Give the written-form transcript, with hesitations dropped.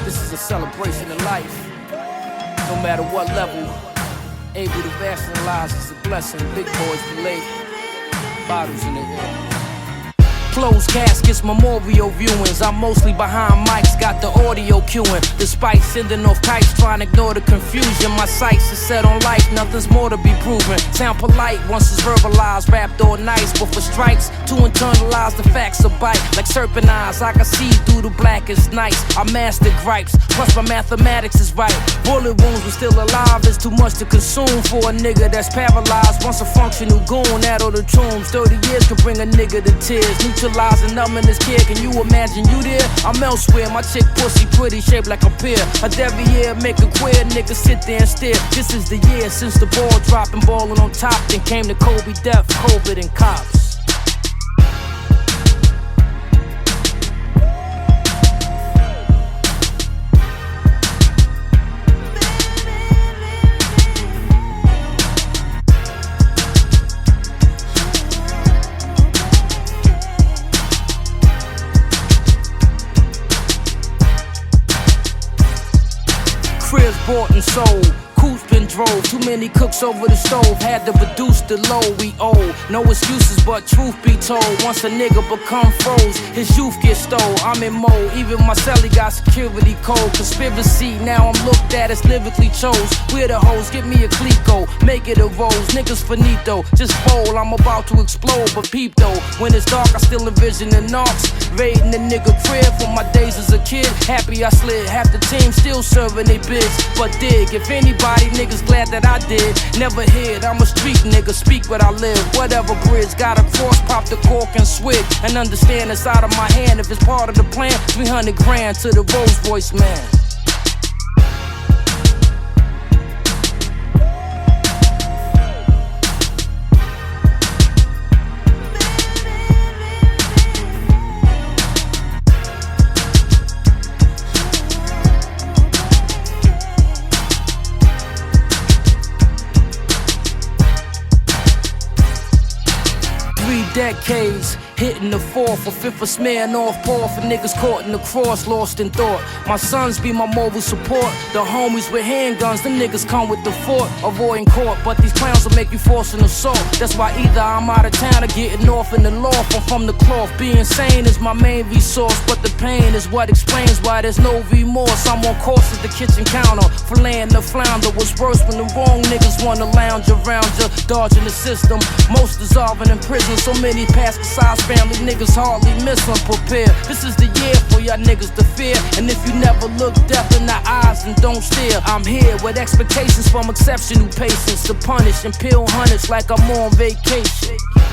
This is a celebration of life. No matter what level, able to rationalize is a blessing. Big boys relate, bottles in the air. Closed caskets, memorial viewings. I'm mostly behind mics, got the audio cueing. Despite sending off kites, trying to ignore the confusion. My sights is set on life, nothing's more to be proven. Sound polite once it's verbalized, rapped all nice. But for strikes, to internalize the facts of bite. Like serpent eyes, I can see through the blackest nights. I mastered gripes, plus my mathematics is right. Bullet wounds were still alive, it's too much to consume for a nigga that's paralyzed. Once a functional goon, out of the tombs. 30 years can bring a nigga to tears. Neutralizing, numbing this kid, can you imagine you there? I'm elsewhere, my chick pussy pretty, shaped like a pear. A Devier make a queer nigga sit there and stare. This is the year since the ball dropped and ballin' on top. Then came the Kobe death, COVID and cops. Cribs bought and sold, coops been drove. Too many cooks over the stove, had to reduce the load we owe. No excuses, but truth be told, once a nigga become froze, his youth gets stole. I'm in mode, even my celly got security code. Conspiracy, now I'm looked at as lyrically chose. We're the hoes, give me a Clico, make it a rose. Niggas finito, just fold, I'm about to explode. But peep though, when it's dark I still envision the knocks. Raiding the nigga crib from my days as a kid. Happy I slid, half the team still serving they bids. But dig, if anybody, niggas glad that I did. Never hid, I'm a street nigga, speak what I live. Whatever bridge, gotta cross, pop the cork and swig. And understand it's out of my hand if it's part of the plan. 300 grand to the Rolls Royce man. Decades, hitting the fourth or fifth of smearing off paw for niggas caught in the cross, lost in thought. My sons be my moral support. The homies with handguns, them niggas come with the fort, avoiding court. But these clowns will make you force an assault. That's why either I'm out of town or getting off in the loft. I'm from the cloth. Being sane is my main resource, but the pain is what explains why there's no remorse. I'm on course at the kitchen counter, filleting the flounder. What's worse when the wrong niggas wanna lounge around you, dodging the system. Most dissolving in prison. So many past the size family niggas hardly miss them. Prepare, this is the year for y'all niggas to fear. And if you never look death in the eyes and don't stare, I'm here with expectations from exceptional patience to punish and peel hundreds like I'm on vacation.